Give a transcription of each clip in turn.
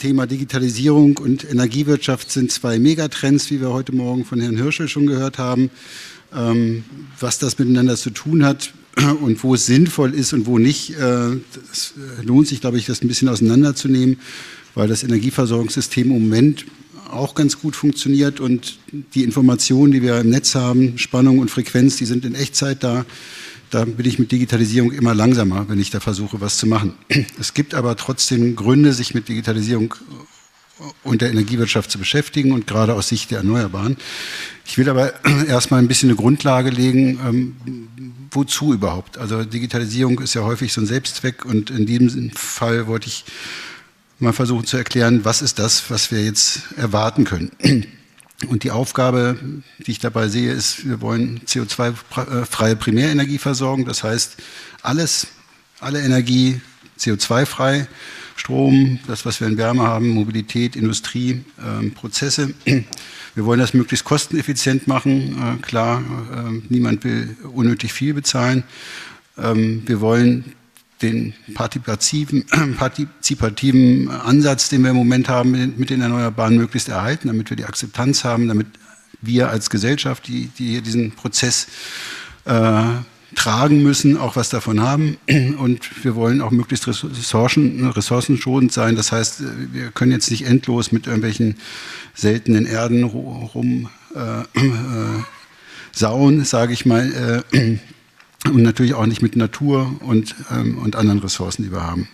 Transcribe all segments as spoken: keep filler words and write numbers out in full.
Thema Digitalisierung und Energiewirtschaft sind zwei Megatrends, wie wir heute Morgen von Herrn Hirschel schon gehört haben. Ähm, was das miteinander zu tun hat und wo es sinnvoll ist und wo nicht, äh, das lohnt sich, glaube ich, das ein bisschen auseinanderzunehmen, weil das Energieversorgungssystem im Moment auch ganz gut funktioniert und die Informationen, die wir im Netz haben, Spannung und Frequenz, die sind in Echtzeit da. Da bin ich mit Digitalisierung immer langsamer, wenn ich da versuche, was zu machen. Es gibt aber trotzdem Gründe, sich mit Digitalisierung und der Energiewirtschaft zu beschäftigen und gerade aus Sicht der Erneuerbaren. Ich will aber erstmal ein bisschen eine Grundlage legen, ähm, wozu überhaupt. Also Digitalisierung ist ja häufig so ein Selbstzweck und in diesem Fall wollte ich mal versuchen zu erklären, was ist das, was wir jetzt erwarten können. Und die Aufgabe, die ich dabei sehe, ist, wir wollen C O zwei freie Primärenergie versorgen. Das heißt, alles, alle Energie C O zwei frei, Strom, das, was wir in Wärme haben, Mobilität, Industrie, ähm, Prozesse. Wir wollen das möglichst kosteneffizient machen. Äh, klar, äh, niemand will unnötig viel bezahlen. Ähm, wir wollen den partizipativen, partizipativen Ansatz, den wir im Moment haben mit den Erneuerbaren, möglichst erhalten, damit wir die Akzeptanz haben, damit wir als Gesellschaft, die, die hier diesen Prozess äh, tragen müssen, auch was davon haben. Und wir wollen auch möglichst ressourcen, ressourcenschonend sein. Das heißt, wir können jetzt nicht endlos mit irgendwelchen seltenen Erden rum äh, äh, sauen, sage ich mal, äh, und natürlich auch nicht mit Natur und, ähm, und anderen Ressourcen, die wir haben.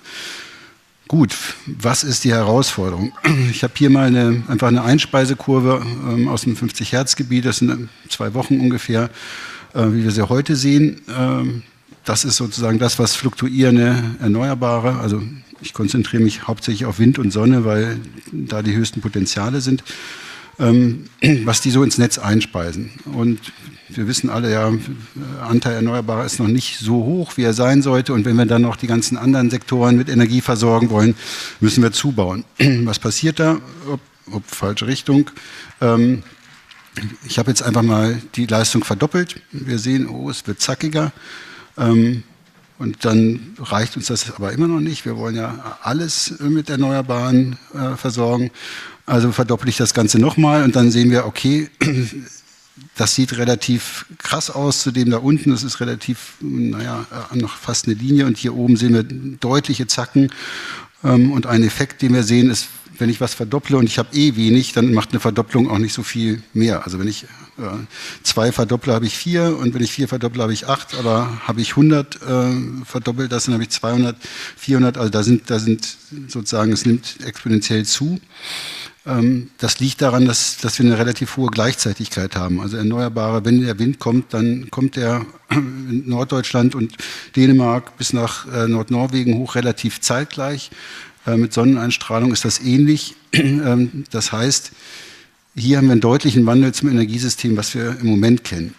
Gut, was ist die Herausforderung? Ich habe hier mal eine, einfach eine Einspeisekurve ähm, aus dem fünfzig Hertz Gebiet, das sind zwei Wochen ungefähr, äh, wie wir sie heute sehen. Ähm, das ist sozusagen das, was fluktuierende Erneuerbare, also ich konzentriere mich hauptsächlich auf Wind und Sonne, weil da die höchsten Potenziale sind, ähm, was die so ins Netz einspeisen. Und wir wissen alle ja, Anteil Erneuerbarer ist noch nicht so hoch, wie er sein sollte. Und wenn wir dann noch die ganzen anderen Sektoren mit Energie versorgen wollen, müssen wir zubauen. Was passiert da? Ob, ob falsche Richtung. Ähm, ich habe jetzt einfach mal die Leistung verdoppelt. Wir sehen, oh, es wird zackiger. Ähm, und dann reicht uns das aber immer noch nicht. Wir wollen ja alles mit Erneuerbaren äh, versorgen. Also verdopple ich das Ganze nochmal und dann sehen wir, okay, das sieht relativ krass aus zu dem da unten. Das ist relativ, naja, noch fast eine Linie. Und hier oben sehen wir deutliche Zacken. Und ein Effekt, den wir sehen, ist, wenn ich was verdopple und ich habe eh wenig, dann macht eine Verdopplung auch nicht so viel mehr. Also wenn ich äh, zwei verdopple, habe ich vier. Und wenn ich vier verdopple, habe ich acht. Aber habe ich hundert äh, verdoppelt, das dann habe ich zweihundert, vierhundert. Also da sind, da sind sozusagen, es nimmt exponentiell zu. Das liegt daran, dass, dass wir eine relativ hohe Gleichzeitigkeit haben. Also Erneuerbare, wenn der Wind kommt, dann kommt er in Norddeutschland und Dänemark bis nach äh, Nordnorwegen hoch relativ zeitgleich. Äh, mit Sonneneinstrahlung ist das ähnlich. Ähm, das heißt, hier haben wir einen deutlichen Wandel zum Energiesystem, was wir im Moment kennen.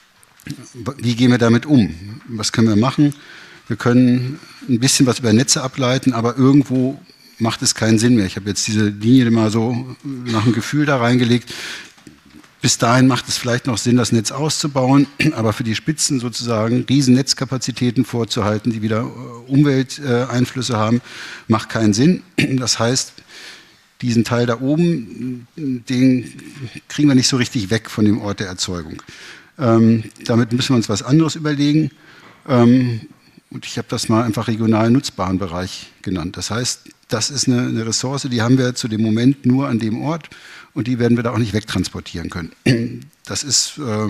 Wie gehen wir damit um? Was können wir machen? Wir können ein bisschen was über Netze ableiten, aber irgendwo macht es keinen Sinn mehr. Ich habe jetzt diese Linie mal so nach dem Gefühl da reingelegt. Bis dahin macht es vielleicht noch Sinn, das Netz auszubauen, aber für die Spitzen sozusagen riesen Netzkapazitäten vorzuhalten, die wieder Umwelteinflüsse haben, macht keinen Sinn. Das heißt, diesen Teil da oben, den kriegen wir nicht so richtig weg von dem Ort der Erzeugung. Ähm, damit müssen wir uns was anderes überlegen. Ähm, und ich habe das mal einfach regional nutzbaren Bereich genannt. Das heißt, das ist eine, eine Ressource, die haben wir zu dem Moment nur an dem Ort und die werden wir da auch nicht wegtransportieren können. Das ist, äh,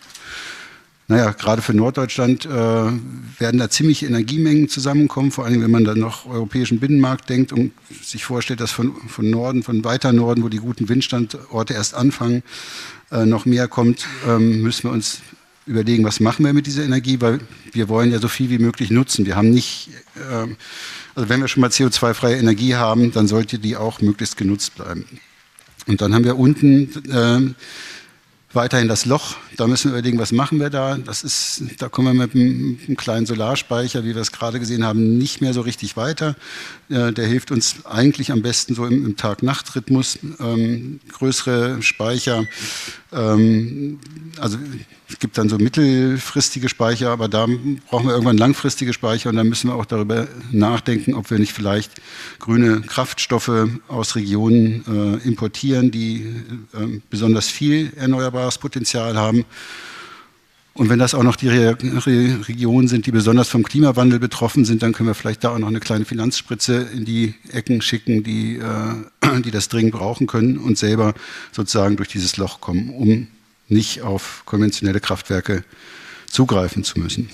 naja, gerade für Norddeutschland äh, werden da ziemliche Energiemengen zusammenkommen, vor allem wenn man dann noch europäischen Binnenmarkt denkt und sich vorstellt, dass von, von Norden, von weiter Norden, wo die guten Windstandorte erst anfangen, äh, noch mehr kommt, äh, müssen wir uns überlegen, was machen wir mit dieser Energie, weil wir wollen ja so viel wie möglich nutzen. Wir haben nicht, äh, also wenn wir schon mal C O zwei freie Energie haben, dann sollte die auch möglichst genutzt bleiben. Und dann haben wir unten äh, weiterhin das Loch. Da müssen wir überlegen, was machen wir da. Das ist, da kommen wir mit einem, mit einem kleinen Solarspeicher, wie wir es gerade gesehen haben, nicht mehr so richtig weiter. Äh, der hilft uns eigentlich am besten so im, im Tag-Nacht-Rhythmus. Ähm, größere Speicher Ähm, also es gibt dann so mittelfristige Speicher, aber da brauchen wir irgendwann langfristige Speicher und dann müssen wir auch darüber nachdenken, ob wir nicht vielleicht grüne Kraftstoffe aus Regionen äh, importieren, die äh, besonders viel erneuerbares Potenzial haben. Und wenn das auch noch die Re Re Regionen sind, die besonders vom Klimawandel betroffen sind, dann können wir vielleicht da auch noch eine kleine Finanzspritze in die Ecken schicken, die, äh, die das dringend brauchen können und selber sozusagen durch dieses Loch kommen, um nicht auf konventionelle Kraftwerke zugreifen zu müssen.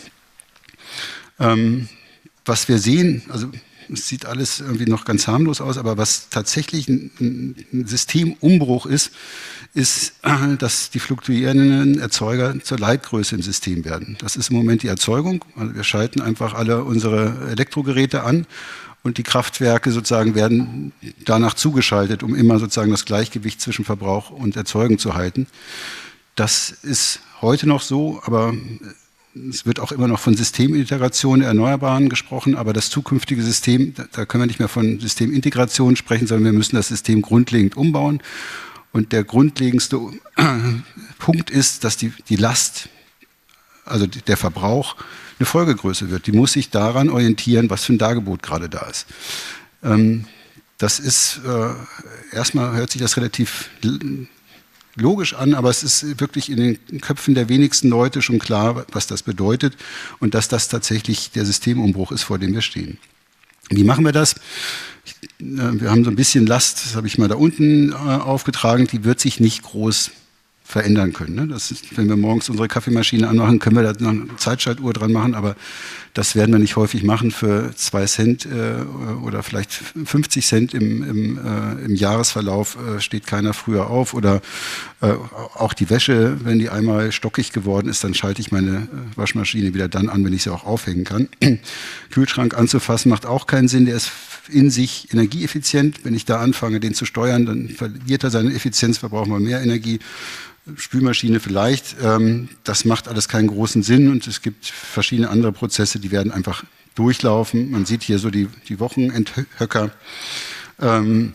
Ähm, was wir sehen, also es sieht alles irgendwie noch ganz harmlos aus, aber was tatsächlich ein, ein Systemumbruch ist, ist, dass die fluktuierenden Erzeuger zur Leitgröße im System werden. Das ist im Moment die Erzeugung. Also wir schalten einfach alle unsere Elektrogeräte an und die Kraftwerke sozusagen werden danach zugeschaltet, um immer sozusagen das Gleichgewicht zwischen Verbrauch und Erzeugung zu halten. Das ist heute noch so, aber es wird auch immer noch von Systemintegration der Erneuerbaren gesprochen, aber das zukünftige System, da können wir nicht mehr von Systemintegration sprechen, sondern wir müssen das System grundlegend umbauen. Und der grundlegendste Punkt ist, dass die, die Last, also der Verbrauch, eine Folgegröße wird. Die muss sich daran orientieren, was für ein Dargebot gerade da ist. Ähm, das ist, äh, erstmal hört sich das relativ logisch an, aber es ist wirklich in den Köpfen der wenigsten Leute schon klar, was das bedeutet und dass das tatsächlich der Systemumbruch ist, vor dem wir stehen. Wie machen wir das? Wir haben so ein bisschen Last, das habe ich mal da unten aufgetragen, die wird sich nicht groß verändern können. Das ist, wenn wir morgens unsere Kaffeemaschine anmachen, können wir da noch eine Zeitschaltuhr dran machen, aber das werden wir nicht häufig machen für zwei Cent äh, oder vielleicht fünfzig Cent im, im, äh, im Jahresverlauf äh, steht keiner früher auf oder äh, auch die Wäsche, wenn die einmal stockig geworden ist, dann schalte ich meine Waschmaschine wieder dann an, wenn ich sie auch aufhängen kann. Kühlschrank anzufassen macht auch keinen Sinn, der ist in sich energieeffizient. Wenn ich da anfange, den zu steuern, dann verliert er seine Effizienz, verbrauchen wir mehr Energie. Spülmaschine vielleicht, ähm, das macht alles keinen großen Sinn und es gibt verschiedene andere Prozesse, die werden einfach durchlaufen. Man sieht hier so die, die Wochenendhöcker. Ähm,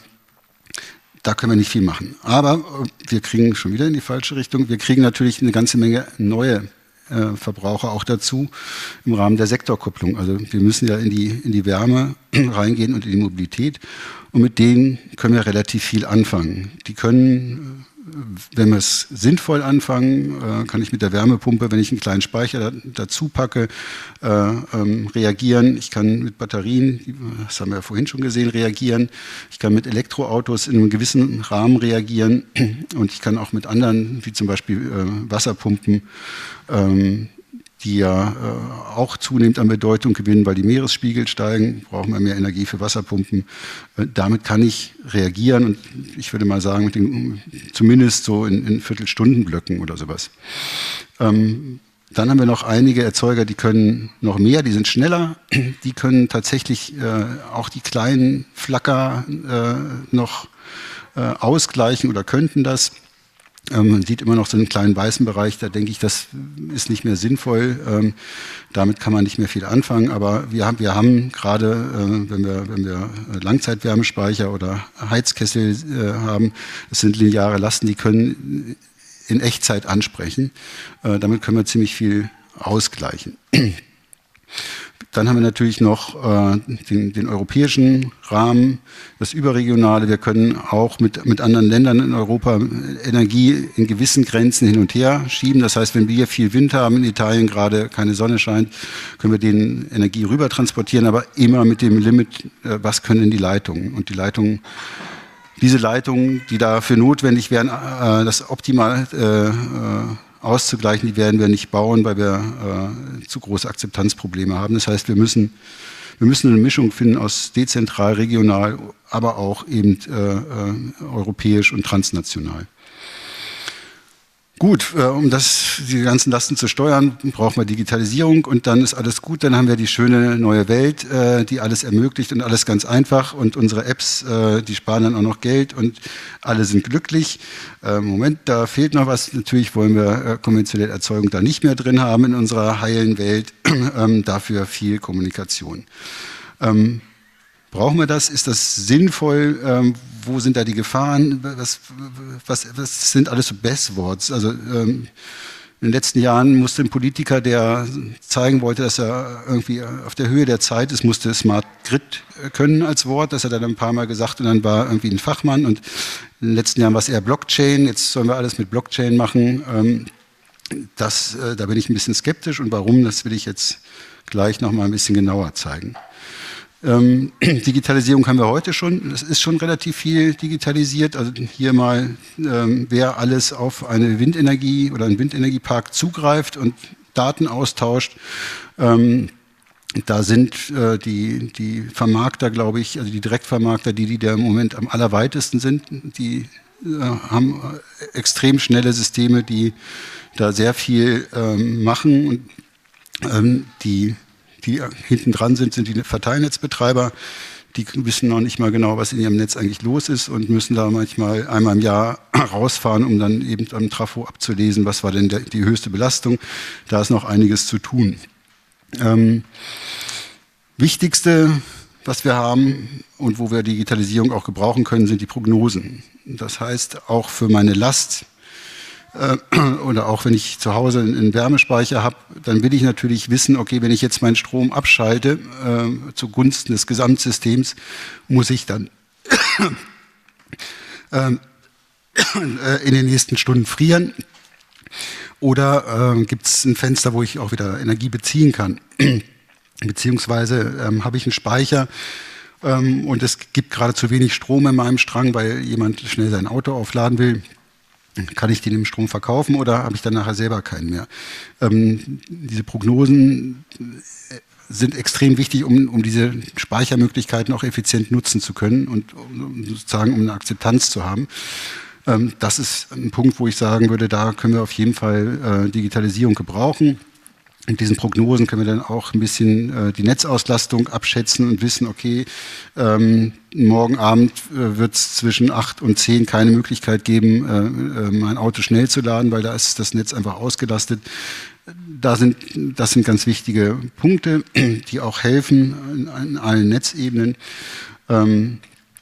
da können wir nicht viel machen. Aber wir kriegen schon wieder in die falsche Richtung. Wir kriegen natürlich eine ganze Menge neue äh, Verbraucher auch dazu im Rahmen der Sektorkupplung. Also wir müssen ja in die, in die Wärme reingehen und in die Mobilität und mit denen können wir relativ viel anfangen. Die können, wenn wir es sinnvoll anfangen, kann ich mit der Wärmepumpe, wenn ich einen kleinen Speicher dazu packe, äh, ähm, reagieren. Ich kann mit Batterien, das haben wir ja vorhin schon gesehen, reagieren. Ich kann mit Elektroautos in einem gewissen Rahmen reagieren und ich kann auch mit anderen, wie zum Beispiel äh, Wasserpumpen, ähm, die ja äh, auch zunehmend an Bedeutung gewinnen, weil die Meeresspiegel steigen, brauchen wir mehr Energie für Wasserpumpen. Äh, damit kann ich reagieren und ich würde mal sagen, mit den, zumindest so in, in Viertelstundenblöcken oder sowas. Ähm, dann haben wir noch einige Erzeuger, die können noch mehr, die sind schneller, die können tatsächlich äh, auch die kleinen Flacker äh, noch äh, ausgleichen oder könnten das. Ähm, man sieht immer noch so einen kleinen weißen Bereich, da denke ich, das ist nicht mehr sinnvoll. Ähm, damit kann man nicht mehr viel anfangen, aber wir haben, wir haben gerade, äh, wenn wir, wenn wir Langzeitwärmespeicher oder Heizkessel äh, haben, das sind lineare Lasten, die können in Echtzeit ansprechen. Äh, damit können wir ziemlich viel ausgleichen. Dann haben wir natürlich noch äh, den, den europäischen Rahmen, das Überregionale. Wir können auch mit, mit anderen Ländern in Europa Energie in gewissen Grenzen hin und her schieben. Das heißt, wenn wir viel Wind haben, in Italien gerade keine Sonne scheint, können wir den Energie rüber transportieren, aber immer mit dem Limit, äh, was können die Leitungen? Und die Leitungen, diese Leitungen, die dafür notwendig wären, äh, das optimal äh, äh, auszugleichen, die werden wir nicht bauen, weil wir äh, zu große Akzeptanzprobleme haben. Das heißt, wir müssen, wir müssen eine Mischung finden aus dezentral, regional, aber auch eben äh, äh, europäisch und transnational. Gut, äh, um das, die ganzen Lasten zu steuern, brauchen wir Digitalisierung und dann ist alles gut. Dann haben wir die schöne neue Welt, äh, die alles ermöglicht und alles ganz einfach. Und unsere Apps, äh, die sparen dann auch noch Geld und alle sind glücklich. Äh, Moment, da fehlt noch was. Natürlich wollen wir äh, konventionelle Erzeugung da nicht mehr drin haben in unserer heilen Welt. ähm, dafür viel Kommunikation. Ähm, Brauchen wir das? Ist das sinnvoll? Ähm, wo sind da die Gefahren? Was, was, was sind alles so Buzzwords? Also ähm, in den letzten Jahren musste ein Politiker, der zeigen wollte, dass er irgendwie auf der Höhe der Zeit ist, musste Smart Grid können als Wort. Das hat er dann ein paar Mal gesagt und dann war irgendwie ein Fachmann. Und in den letzten Jahren war es eher Blockchain. Jetzt sollen wir alles mit Blockchain machen. Ähm, das, äh, da bin ich ein bisschen skeptisch. Und warum, das will ich jetzt gleich noch mal ein bisschen genauer zeigen. Ähm, Digitalisierung haben wir heute schon. Es ist schon relativ viel digitalisiert. Also hier mal, ähm, wer alles auf eine Windenergie oder einen Windenergiepark zugreift und Daten austauscht. Ähm, da sind äh, die, die Vermarkter, glaube ich, also die Direktvermarkter, die, die da im Moment am allerweitesten sind, die äh, haben extrem schnelle Systeme, die da sehr viel ähm, machen und ähm, die die hinten dran sind, sind die Verteilnetzbetreiber. Die wissen noch nicht mal genau, was in ihrem Netz eigentlich los ist und müssen da manchmal einmal im Jahr rausfahren, um dann eben am Trafo abzulesen, was war denn der, die höchste Belastung. Da ist noch einiges zu tun. Ähm, Wichtigste, was wir haben und wo wir Digitalisierung auch gebrauchen können, sind die Prognosen. Das heißt, auch für meine Last, oder auch wenn ich zu Hause einen Wärmespeicher habe, dann will ich natürlich wissen, okay, wenn ich jetzt meinen Strom abschalte äh, zugunsten des Gesamtsystems, muss ich dann äh, in den nächsten Stunden frieren oder äh, gibt es ein Fenster, wo ich auch wieder Energie beziehen kann, beziehungsweise ähm, habe ich einen Speicher ähm, und es gibt gerade zu wenig Strom in meinem Strang, weil jemand schnell sein Auto aufladen will. Kann ich den im Strom verkaufen oder habe ich dann nachher selber keinen mehr? Ähm, diese Prognosen sind extrem wichtig, um, um diese Speichermöglichkeiten auch effizient nutzen zu können und um, sozusagen um eine Akzeptanz zu haben. Ähm, das ist ein Punkt, wo ich sagen würde, da können wir auf jeden Fall äh, Digitalisierung gebrauchen. In diesen Prognosen können wir dann auch ein bisschen äh, die Netzauslastung abschätzen und wissen, okay, ähm, morgen Abend äh, wird es zwischen acht und zehn keine Möglichkeit geben, äh, äh, mein Auto schnell zu laden, weil da ist das Netz einfach ausgelastet. Da sind, das sind ganz wichtige Punkte, die auch helfen in, in allen Netzebenen. Ähm,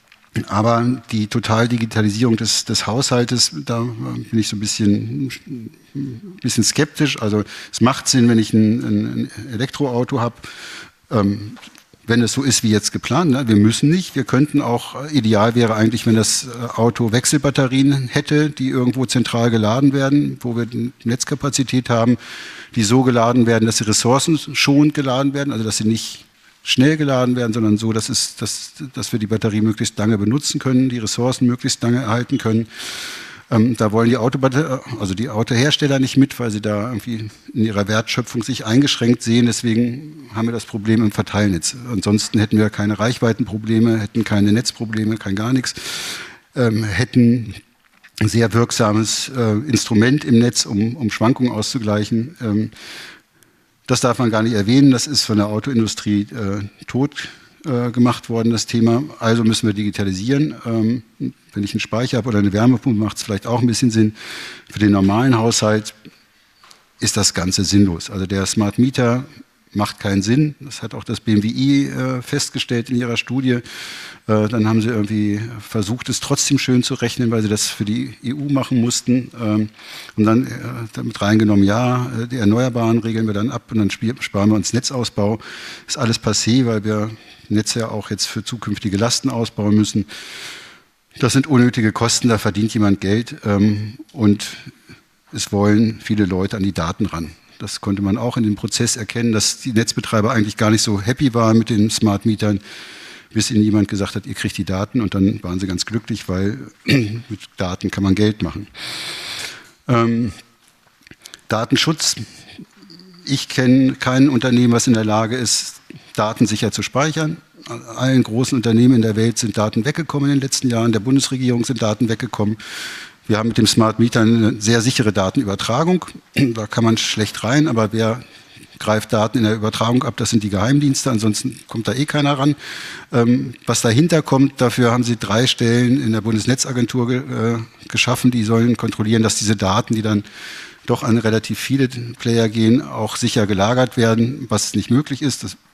Aber die Totaldigitalisierung des, des Haushaltes, da bin ich so ein bisschen, ein bisschen skeptisch. Also es macht Sinn, wenn ich ein, ein Elektroauto habe, ähm, wenn es so ist wie jetzt geplant. Ne? Wir müssen nicht, wir könnten auch, ideal wäre eigentlich, wenn das Auto Wechselbatterien hätte, die irgendwo zentral geladen werden, wo wir eine Netzkapazität haben, die so geladen werden, dass sie ressourcenschonend geladen werden, also dass sie nicht schnell geladen werden, sondern so, dass, es, dass, dass wir die Batterie möglichst lange benutzen können, die Ressourcen möglichst lange erhalten können. Ähm, da wollen die Autobatter- also die Autohersteller nicht mit, weil sie da irgendwie in ihrer Wertschöpfung sich eingeschränkt sehen. Deswegen haben wir das Problem im Verteilnetz. Ansonsten hätten wir keine Reichweitenprobleme, hätten keine Netzprobleme, kein gar nichts, ähm, hätten ein sehr wirksames äh, Instrument im Netz, um, um Schwankungen auszugleichen. Ähm, Das darf man gar nicht erwähnen, das ist von der Autoindustrie äh, tot äh, gemacht worden, das Thema. Also müssen wir digitalisieren. Ähm, wenn ich einen Speicher habe oder eine Wärmepumpe, macht es vielleicht auch ein bisschen Sinn. Für den normalen Haushalt ist das Ganze sinnlos. Also der Smart Meter macht keinen Sinn. Das hat auch das B M W I äh, festgestellt in ihrer Studie. Äh, dann haben sie irgendwie versucht, es trotzdem schön zu rechnen, weil sie das für die E U machen mussten. Ähm, und dann äh, damit reingenommen, ja, die Erneuerbaren regeln wir dann ab und dann sparen wir uns Netzausbau. Ist alles passé, weil wir Netze ja auch jetzt für zukünftige Lasten ausbauen müssen. Das sind unnötige Kosten, da verdient jemand Geld. Ähm, und es wollen viele Leute an die Daten ran. Das konnte man auch in dem Prozess erkennen, dass die Netzbetreiber eigentlich gar nicht so happy waren mit den Smart Mietern, bis ihnen jemand gesagt hat, ihr kriegt die Daten und dann waren sie ganz glücklich, weil mit Daten kann man Geld machen. Ähm, Datenschutz. Ich kenne kein Unternehmen, was in der Lage ist, Daten sicher zu speichern. Allen großen Unternehmen in der Welt sind Daten weggekommen in den letzten Jahren. Der Bundesregierung sind Daten weggekommen. Wir haben mit dem Smart Meter eine sehr sichere Datenübertragung. Da kann man schlecht rein, aber wer greift Daten in der Übertragung ab? Das sind die Geheimdienste, ansonsten kommt da eh keiner ran. Ähm, was dahinter kommt, dafür haben sie drei Stellen in der Bundesnetzagentur ge äh, geschaffen, die sollen kontrollieren, dass diese Daten, die dann doch an relativ viele Player gehen, auch sicher gelagert werden, was nicht möglich ist. Das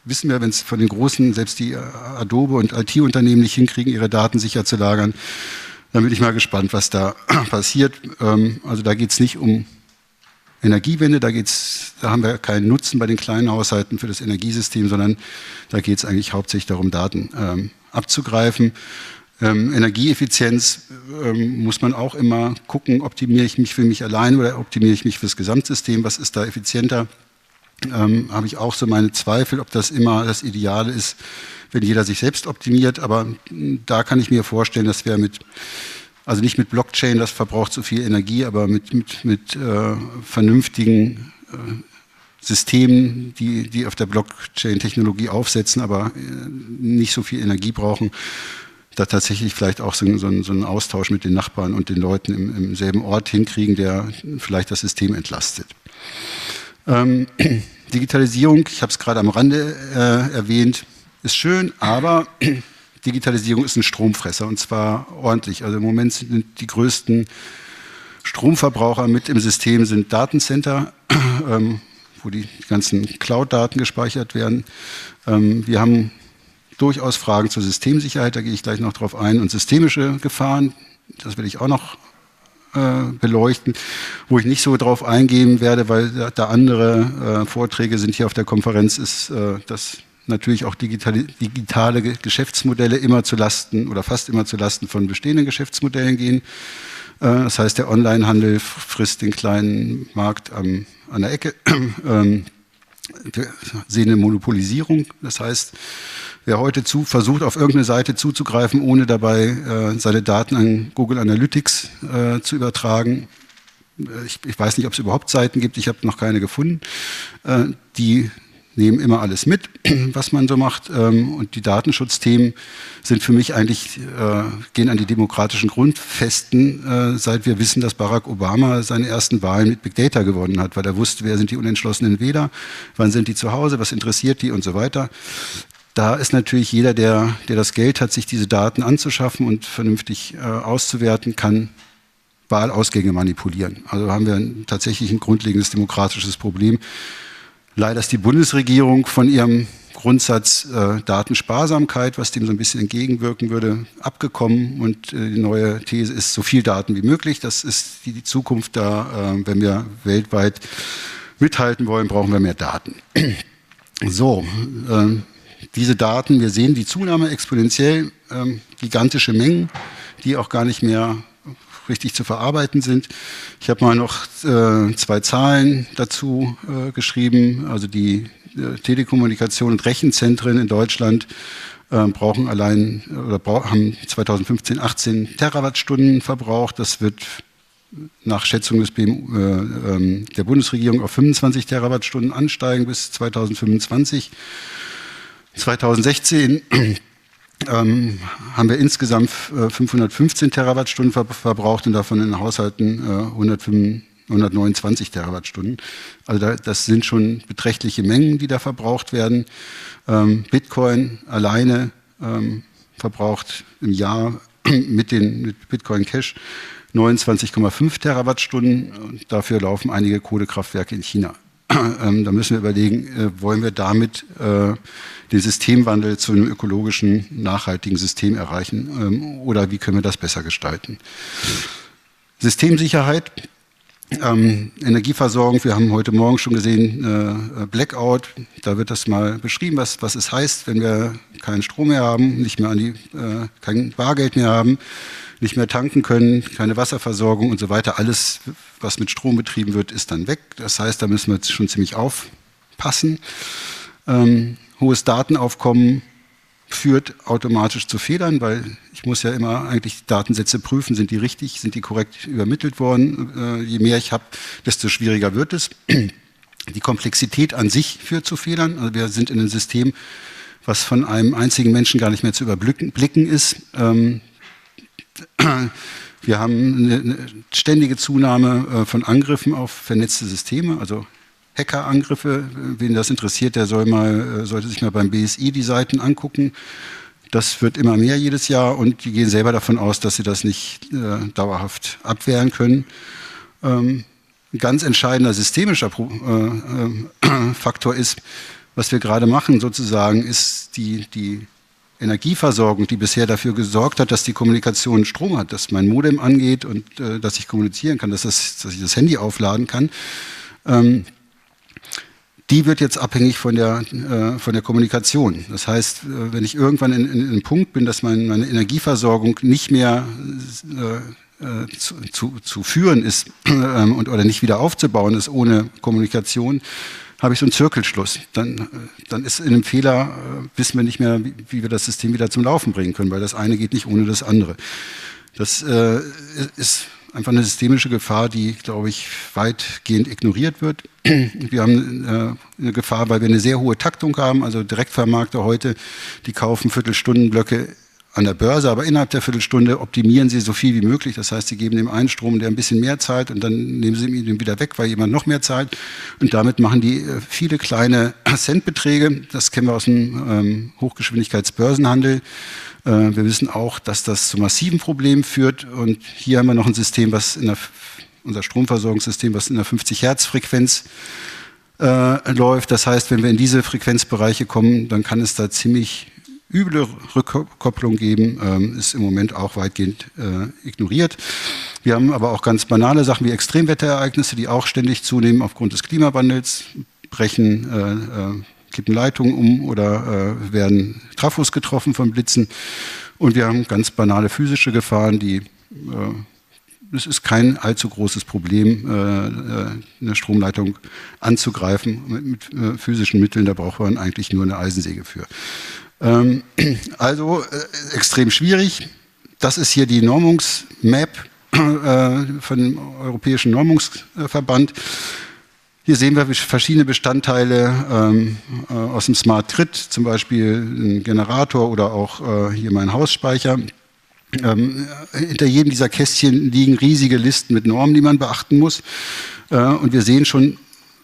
wissen wir, wenn es von den großen, selbst die Adobe und I T-Unternehmen nicht hinkriegen, ihre Daten sicher zu lagern, dann bin ich mal gespannt, was da passiert. Ähm, also da geht es nicht um Energiewende, da geht's, da haben wir keinen Nutzen bei den kleinen Haushalten für das Energiesystem, sondern da geht es eigentlich hauptsächlich darum, Daten ähm, abzugreifen. Ähm, Energieeffizienz ähm, muss man auch immer gucken, optimiere ich mich für mich allein oder optimiere ich mich für das Gesamtsystem, was ist da effizienter? Ähm, habe ich auch so meine Zweifel, ob das immer das Ideale ist, wenn jeder sich selbst optimiert, aber da kann ich mir vorstellen, dass wir mit Also nicht mit Blockchain, das verbraucht so viel Energie, aber mit, mit, mit äh, vernünftigen äh, Systemen, die, die auf der Blockchain-Technologie aufsetzen, aber äh, nicht so viel Energie brauchen, da tatsächlich vielleicht auch so, so, so einen Austausch mit den Nachbarn und den Leuten im, im selben Ort hinkriegen, der vielleicht das System entlastet. Ähm, Digitalisierung, ich habe es gerade am Rande äh, erwähnt, ist schön, aber Digitalisierung ist ein Stromfresser und zwar ordentlich. Also im Moment sind die größten Stromverbraucher mit im System sind Datencenter, ähm, wo die ganzen Cloud-Daten gespeichert werden. Ähm, wir haben durchaus Fragen zur Systemsicherheit, da gehe ich gleich noch drauf ein, und systemische Gefahren, das will ich auch noch äh, beleuchten, wo ich nicht so drauf eingehen werde, weil da, da andere äh, Vorträge sind hier auf der Konferenz, ist äh, das natürlich auch digitale, digitale Geschäftsmodelle immer zu Lasten oder fast immer zu Lasten von bestehenden Geschäftsmodellen gehen. Das heißt, der Onlinehandel frisst den kleinen Markt am, an der Ecke. Wir sehen eine Monopolisierung. Das heißt, wer heute zu, versucht, auf irgendeine Seite zuzugreifen, ohne dabei äh, seine Daten an Google Analytics äh, zu übertragen, ich, ich weiß nicht, ob es überhaupt Seiten gibt, ich habe noch keine gefunden, äh, die nehmen immer alles mit, was man so macht. Und die Datenschutzthemen sind für mich eigentlich, äh, gehen an die demokratischen Grundfesten, äh, seit wir wissen, dass Barack Obama seine ersten Wahlen mit Big Data gewonnen hat, weil er wusste, wer sind die unentschlossenen Wähler, wann sind die zu Hause, was interessiert die und so weiter. Da ist natürlich jeder, der, der das Geld hat, sich diese Daten anzuschaffen und vernünftig äh, auszuwerten, kann Wahlausgänge manipulieren. Also haben wir ein, tatsächlich ein grundlegendes demokratisches Problem. Leider ist die Bundesregierung von ihrem Grundsatz äh, Datensparsamkeit, was dem so ein bisschen entgegenwirken würde, abgekommen. Und äh, die neue These ist, so viel Daten wie möglich. Das ist die, die Zukunft da. Äh, wenn wir weltweit mithalten wollen, brauchen wir mehr Daten. So, äh, diese Daten, wir sehen die Zunahme exponentiell, äh, gigantische Mengen, die auch gar nicht mehr richtig zu verarbeiten sind. Ich habe mal noch äh, zwei Zahlen dazu äh, geschrieben. Also die äh, Telekommunikation und Rechenzentren in Deutschland äh, brauchen allein oder brauch, haben zweitausendfünfzehn achtzehn Terawattstunden verbraucht. Das wird nach Schätzung des B M, äh, äh, der Bundesregierung auf fünfundzwanzig Terawattstunden ansteigen bis zweitausendfünfundzwanzig. zweitausendsechzehn Ähm, haben wir insgesamt äh, fünfhundertfünfzehn Terawattstunden ver verbraucht und davon in Haushalten äh, hundertneunundzwanzig Terawattstunden. Also da, das sind schon beträchtliche Mengen, die da verbraucht werden. Ähm, Bitcoin alleine ähm, verbraucht im Jahr mit, den, mit Bitcoin Cash neunundzwanzig Komma fünf Terawattstunden. Und dafür laufen einige Kohlekraftwerke in China. Ähm, da müssen wir überlegen, äh, wollen wir damit äh, den Systemwandel zu einem ökologischen, nachhaltigen System erreichen ähm, oder wie können wir das besser gestalten? Systemsicherheit, ähm, Energieversorgung, wir haben heute Morgen schon gesehen, äh, Blackout, da wird das mal beschrieben, was, was es heißt, wenn wir keinen Strom mehr haben, nicht mehr an die, äh, kein Bargeld mehr haben, nicht mehr tanken können, keine Wasserversorgung und so weiter. Alles, was mit Strom betrieben wird, ist dann weg. Das heißt, da müssen wir jetzt schon ziemlich aufpassen. Ähm, hohes Datenaufkommen führt automatisch zu Fehlern, weil ich muss ja immer eigentlich Datensätze prüfen, sind die richtig, sind die korrekt übermittelt worden. Äh, je mehr ich habe, desto schwieriger wird es. Die Komplexität an sich führt zu Fehlern. Also wir sind in einem System, was von einem einzigen Menschen gar nicht mehr zu überblicken ist. Ähm, Wir haben eine ständige Zunahme von Angriffen auf vernetzte Systeme, also Hackerangriffe. Wen das interessiert, der soll mal, sollte sich mal beim B S I die Seiten angucken. Das wird immer mehr jedes Jahr und die gehen selber davon aus, dass sie das nicht äh, dauerhaft abwehren können. Ähm, ein ganz entscheidender systemischer Pro, äh, äh, Faktor ist, was wir gerade machen sozusagen, ist die, die Energieversorgung, die bisher dafür gesorgt hat, dass die Kommunikation Strom hat, dass mein Modem angeht und äh, dass ich kommunizieren kann, dass, das, dass ich das Handy aufladen kann. Ähm, die wird jetzt abhängig von der, äh, von der Kommunikation. Das heißt, äh, wenn ich irgendwann in, in, in einem Punkt bin, dass mein, meine Energieversorgung nicht mehr äh, zu, zu, zu führen ist äh, und, oder nicht wieder aufzubauen ist ohne Kommunikation, habe ich so einen Zirkelschluss. Dann, dann ist in einem Fehler, äh, wissen wir nicht mehr, wie, wie wir das System wieder zum Laufen bringen können, weil das eine geht nicht ohne das andere. Das äh, ist einfach eine systemische Gefahr, die, glaube ich, weitgehend ignoriert wird. Wir haben äh, eine Gefahr, weil wir eine sehr hohe Taktung haben. Also Direktvermarkter heute, die kaufen Viertelstundenblöcke an der Börse, aber innerhalb der Viertelstunde optimieren sie so viel wie möglich. Das heißt, sie geben dem einen Strom, der ein bisschen mehr zahlt, und dann nehmen sie ihn wieder weg, weil jemand noch mehr zahlt. Und damit machen die äh, viele kleine Centbeträge. Das kennen wir aus dem ähm, Hochgeschwindigkeitsbörsenhandel. Äh, wir wissen auch, dass das zu massiven Problemen führt. Und hier haben wir noch ein System, was in der, unser Stromversorgungssystem, was in der fünfzig Hertz Frequenz äh, läuft. Das heißt, wenn wir in diese Frequenzbereiche kommen, dann kann es da ziemlich üble Rückkopplung geben, ähm, ist im Moment auch weitgehend äh, ignoriert. Wir haben aber auch ganz banale Sachen wie Extremwetterereignisse, die auch ständig zunehmen aufgrund des Klimawandels, brechen äh, äh, kippen Leitungen um oder äh, werden Trafos getroffen von Blitzen. Und wir haben ganz banale physische Gefahren, die äh, es ist kein allzu großes Problem, äh, eine Stromleitung anzugreifen mit, mit äh, physischen Mitteln. Da braucht man eigentlich nur eine Eisensäge für. Also äh, extrem schwierig. Das ist hier die Normungsmap äh, von dem Europäischen Normungsverband. Hier sehen wir verschiedene Bestandteile ähm, äh, aus dem Smart Grid, zum Beispiel ein Generator oder auch äh, hier mein Hausspeicher. Ähm, hinter jedem dieser Kästchen liegen riesige Listen mit Normen, die man beachten muss. Äh, und wir sehen schon,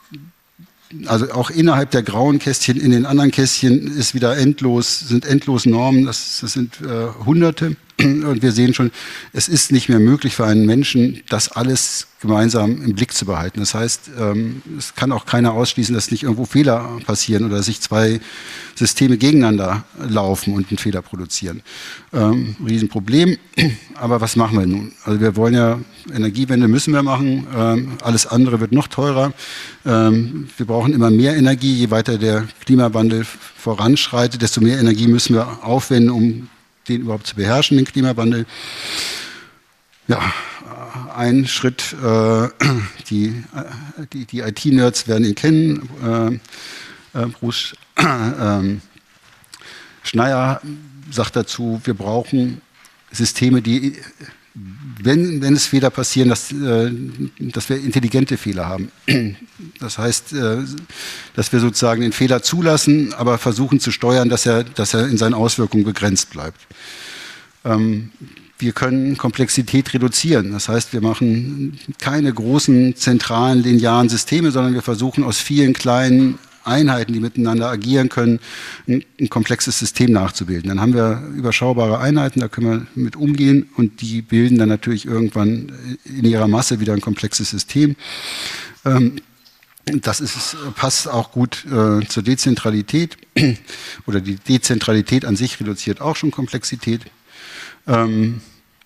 also auch innerhalb der grauen Kästchen, in den anderen Kästchen ist wieder endlos, sind endlos Normen, das, das sind äh, Hunderte. Und wir sehen schon, es ist nicht mehr möglich für einen Menschen, das alles gemeinsam im Blick zu behalten. Das heißt, ähm, es kann auch keiner ausschließen, dass nicht irgendwo Fehler passieren oder dass sich zwei Systeme gegeneinander laufen und einen Fehler produzieren. Ähm, Riesenproblem. Aber was machen wir nun? Also wir wollen ja, Energiewende müssen wir machen. Ähm, alles andere wird noch teurer. Ähm, wir brauchen immer mehr Energie. Je weiter der Klimawandel voranschreitet, desto mehr Energie müssen wir aufwenden, um den überhaupt zu beherrschen, den Klimawandel. Ja, ein Schritt, äh, die, die, die I T-Nerds werden ihn kennen. Äh, äh, Bruce äh, Schneier sagt dazu, wir brauchen Systeme, die, wenn, wenn es Fehler passieren, dass, äh, dass wir intelligente Fehler haben. Das heißt, äh, dass wir sozusagen den Fehler zulassen, aber versuchen zu steuern, dass er, dass er in seinen Auswirkungen begrenzt bleibt. Ähm, wir können Komplexität reduzieren. Das heißt, wir machen keine großen, zentralen, linearen Systeme, sondern wir versuchen aus vielen kleinen Einheiten, die miteinander agieren können, ein, ein komplexes System nachzubilden. Dann haben wir überschaubare Einheiten, da können wir mit umgehen, und die bilden dann natürlich irgendwann in ihrer Masse wieder ein komplexes System. Ähm, das ist, passt auch gut äh, zur Dezentralität, oder die Dezentralität an sich reduziert auch schon Komplexität. Ähm,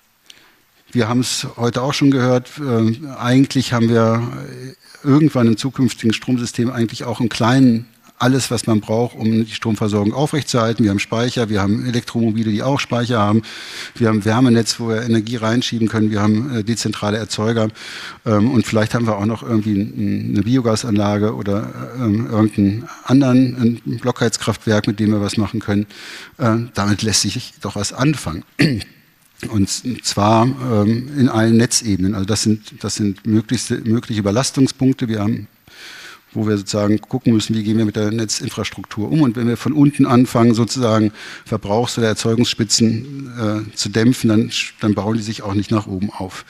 wir haben es heute auch schon gehört, äh, eigentlich haben wir irgendwann im zukünftigen Stromsystem eigentlich auch im Kleinen alles, was man braucht, um die Stromversorgung aufrechtzuerhalten. Wir haben Speicher, wir haben Elektromobile, die auch Speicher haben. Wir haben Wärmenetz, wo wir Energie reinschieben können. Wir haben äh, dezentrale Erzeuger. Ähm, und vielleicht haben wir auch noch irgendwie ein, eine Biogasanlage oder ähm, irgendeinen anderen ein Blockheizkraftwerk, mit dem wir was machen können. Äh, damit lässt sich doch was anfangen. Und zwar ähm, in allen Netzebenen. Also das sind, das sind möglichste, mögliche Überlastungspunkte, wir haben, wo wir sozusagen gucken müssen, wie gehen wir mit der Netzinfrastruktur um. Und wenn wir von unten anfangen, sozusagen Verbrauchs- oder Erzeugungsspitzen äh, zu dämpfen, dann, dann bauen die sich auch nicht nach oben auf.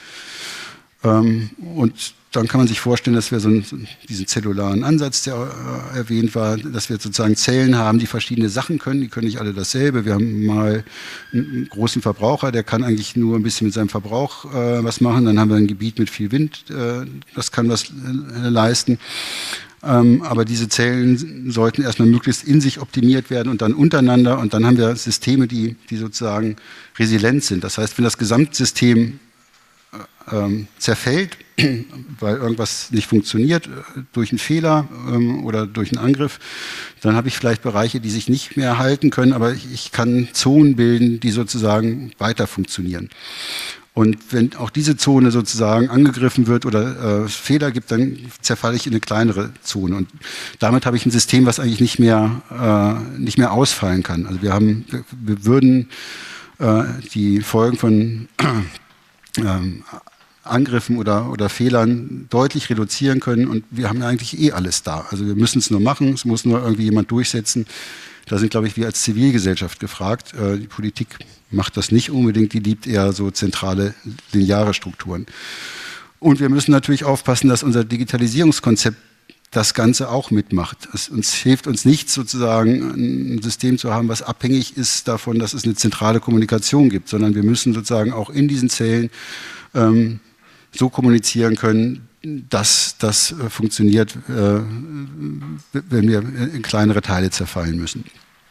Ähm, und dann kann man sich vorstellen, dass wir so einen, diesen zellularen Ansatz, der äh, erwähnt war, dass wir sozusagen Zellen haben, die verschiedene Sachen können. Die können nicht alle dasselbe. Wir haben mal einen großen Verbraucher, der kann eigentlich nur ein bisschen mit seinem Verbrauch äh, was machen. Dann haben wir ein Gebiet mit viel Wind, äh, das kann was äh, leisten. Ähm, aber diese Zellen sollten erstmal möglichst in sich optimiert werden und dann untereinander. Und dann haben wir Systeme, die, die sozusagen resilient sind. Das heißt, wenn das Gesamtsystem äh, ähm, zerfällt, weil irgendwas nicht funktioniert, äh, durch einen Fehler ähm, oder durch einen Angriff, dann habe ich vielleicht Bereiche, die sich nicht mehr halten können, aber ich, ich kann Zonen bilden, die sozusagen weiter funktionieren. Und wenn auch diese Zone sozusagen angegriffen wird oder äh, Fehler gibt, dann zerfalle ich in eine kleinere Zone. Und damit habe ich ein System, was eigentlich nicht mehr, äh, nicht mehr ausfallen kann. Also wir haben, wir, wir würden äh, die Folgen von äh, Angriffen oder, oder Fehlern deutlich reduzieren können. Und wir haben ja eigentlich eh alles da. Also wir müssen es nur machen, es muss nur irgendwie jemand durchsetzen. Da sind, glaube ich, wir als Zivilgesellschaft gefragt. Äh, die Politik macht das nicht unbedingt, die liebt eher so zentrale, lineare Strukturen. Und wir müssen natürlich aufpassen, dass unser Digitalisierungskonzept das Ganze auch mitmacht. Es uns hilft uns nicht, sozusagen ein System zu haben, was abhängig ist davon, dass es eine zentrale Kommunikation gibt, sondern wir müssen sozusagen auch in diesen Zellen ähm, so kommunizieren können, dass das äh, funktioniert, äh, wenn wir in kleinere Teile zerfallen müssen.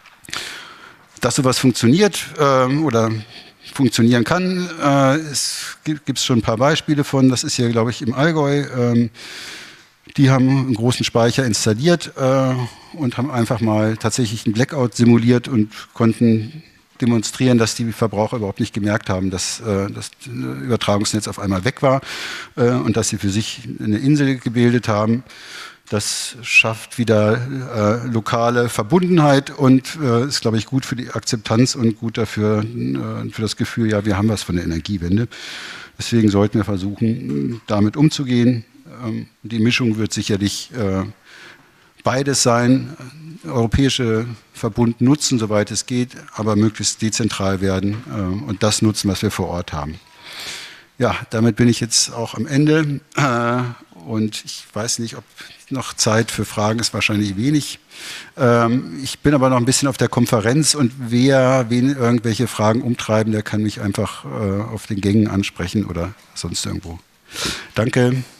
Dass sowas funktioniert äh, oder funktionieren kann, äh, es gibt es schon ein paar Beispiele von. Das ist hier, glaube ich, im Allgäu. Ähm, die haben einen großen Speicher installiert äh, und haben einfach mal tatsächlich einen Blackout simuliert und konnten demonstrieren, dass die Verbraucher überhaupt nicht gemerkt haben, dass äh, das Übertragungsnetz auf einmal weg war äh, und dass sie für sich eine Insel gebildet haben. Das schafft wieder äh, lokale Verbundenheit und äh, ist, glaube ich, gut für die Akzeptanz und gut dafür äh, für das Gefühl, ja, wir haben was von der Energiewende. Deswegen sollten wir versuchen, damit umzugehen. Ähm, die Mischung wird sicherlich äh, beides sein. Europäische Verbund nutzen, soweit es geht, aber möglichst dezentral werden äh, und das nutzen, was wir vor Ort haben. Ja, damit bin ich jetzt auch am Ende äh, und ich weiß nicht, ob noch Zeit für Fragen ist, wahrscheinlich wenig. Ähm, ich bin aber noch ein bisschen auf der Konferenz und wer wen irgendwelche Fragen umtreiben, der kann mich einfach äh, auf den Gängen ansprechen oder sonst irgendwo. Danke.